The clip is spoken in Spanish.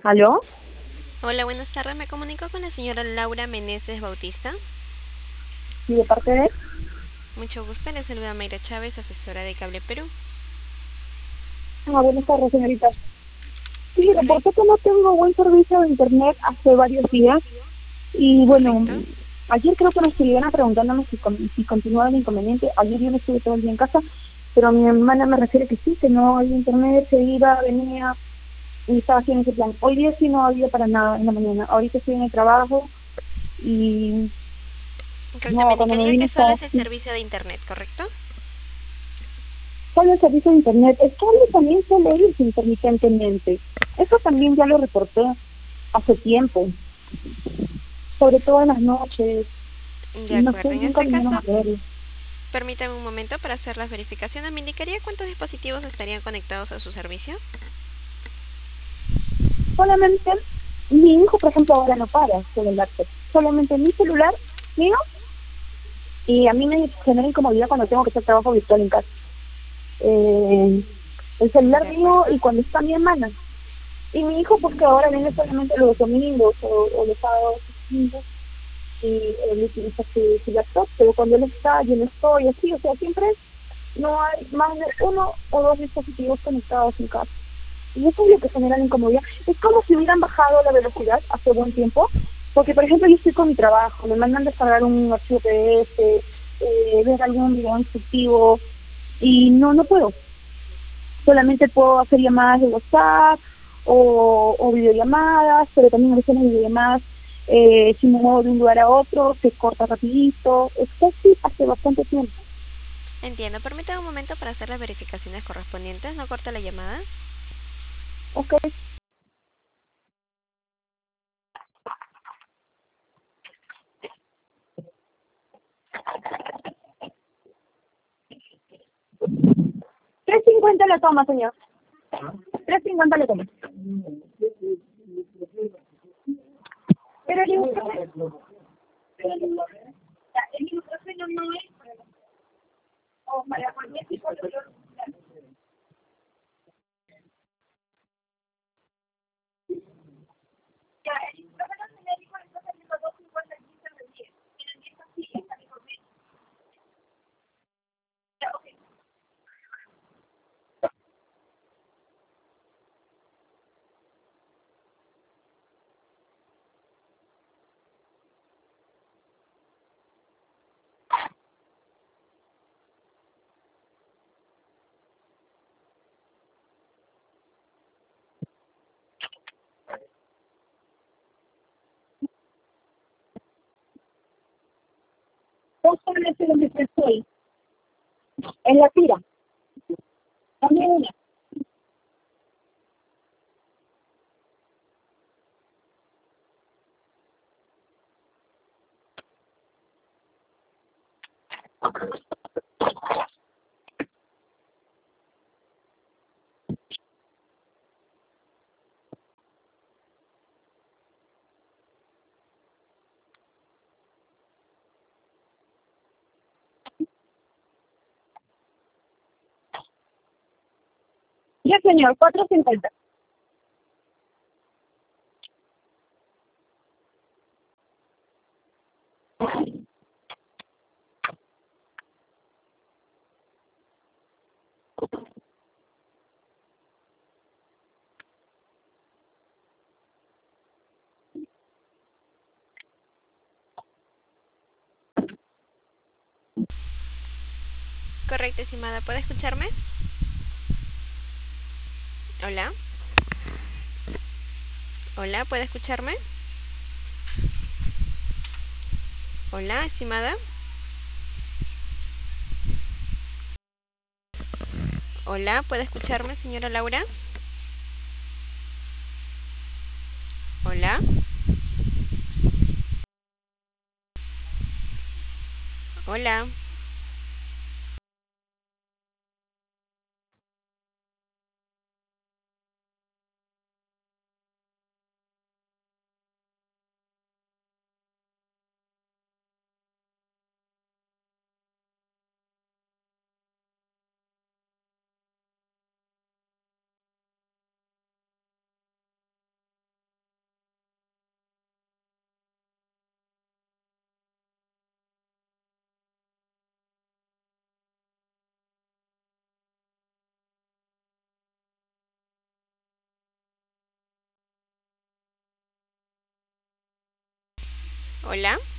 ¿Aló? Hola, buenas tardes. Me comunico con la señora Laura Meneses Bautista. ¿Y de parte de? Mucho gusto. Le saluda Mayra Chávez, asesora de Cable Perú. Buenas tardes, señorita. Sí, Correcto. reporté que no tengo buen servicio de internet hace varios días y bueno, Correcto. ayer creo que me escribieron preguntándome si continuaba el inconveniente. Ayer yo no estuve todo el día en casa, pero mi hermana me refiere que sí, que no había internet, se iba, venía y estaba haciendo ese plan. Hoy día sí no había para nada en la mañana. Ahorita estoy en el trabajo y Correcto. Me no, cuando me indicaría vine que solo estaba es el así. servicio de internet, ¿correcto? Solo el servicio de internet. El cable también suele irse intermitentemente. Eso también ya lo reporté hace tiempo, sobre todo en las noches, De y no sé, acuerdo. En nunca este vinieron caso, a verlo. permítame un momento para hacer las verificaciones. ¿Me indicaría cuántos dispositivos estarían conectados a su servicio? Solamente mi hijo, por ejemplo, ahora no para con el laptop. Solamente mi celular mío, y a mí me genera incomodidad cuando tengo que hacer trabajo virtual en casa. Eh, el celular De mío acuerdo. y cuando está mi hermana. Y mi hijo, pues que ahora viene solamente los domingos o los sábados y él utiliza su laptop, pero cuando él está, yo no estoy, así, o sea, siempre no hay más de uno o dos dispositivos conectados en casa. Y eso es lo que genera la incomodidad. Es como si hubieran bajado la velocidad hace buen tiempo, porque por ejemplo yo estoy con mi trabajo, me mandan descargar un archivo PDF, ver algún video instructivo, y no puedo. Solamente puedo hacer llamadas de WhatsApp o videollamadas, pero también a veces las videollamadas, si me muevo de un lugar a otro, se corta rapidito. Esto sí hace bastante tiempo. Entiendo. Permítame un momento para hacer las verificaciones correspondientes. No corta la llamada. Ok, 350 le toma, señor. 350 le toma. Pero el ibuprofeno, el ibuprofeno no es o para cualquier tipo de dolor. Ya, el ibuprofeno genérico está saliendo 2,50 al día. En el 10 así, está mejor. Ya, ok. Justamente donde estoy, en la tira. También una. Ya, señor, 4,50. Correcto, estimada. ¿Puede escucharme? Hola. Hola, ¿puede escucharme? Hola, estimada. Hola, ¿puede escucharme, señora Laura? Hola. Hola. Hola.